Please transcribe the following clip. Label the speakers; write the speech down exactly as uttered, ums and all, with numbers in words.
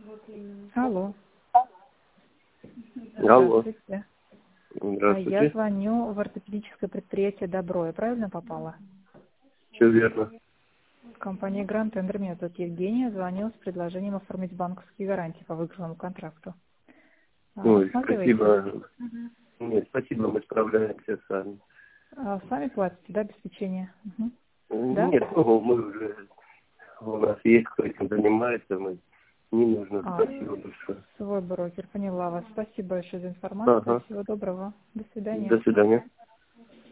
Speaker 1: Алло.
Speaker 2: Алло.
Speaker 1: Здравствуйте.
Speaker 2: Здравствуйте.
Speaker 1: Я звоню в ортопедическое предприятие «Добро». Я правильно попала?
Speaker 2: Все верно.
Speaker 1: Компания «Гранд Тендер». Меня зовут Евгения. Звоню с предложением оформить банковские гарантии по выигранному контракту.
Speaker 2: Ой,
Speaker 1: Рассматриваете?
Speaker 2: спасибо.
Speaker 1: Мгм.
Speaker 2: Нет, спасибо, мы справляемся сами.
Speaker 1: А, Сами платите, да, обеспечение? Угу. Да?
Speaker 2: Нет, ну, мы уже, у нас есть кто этим занимается, мы не нужно,
Speaker 1: А,
Speaker 2: спасибо большое.
Speaker 1: свой брокер, поняла вас. Спасибо большое за информацию.
Speaker 2: Ага,
Speaker 1: Всего доброго. До свидания.
Speaker 2: до свидания.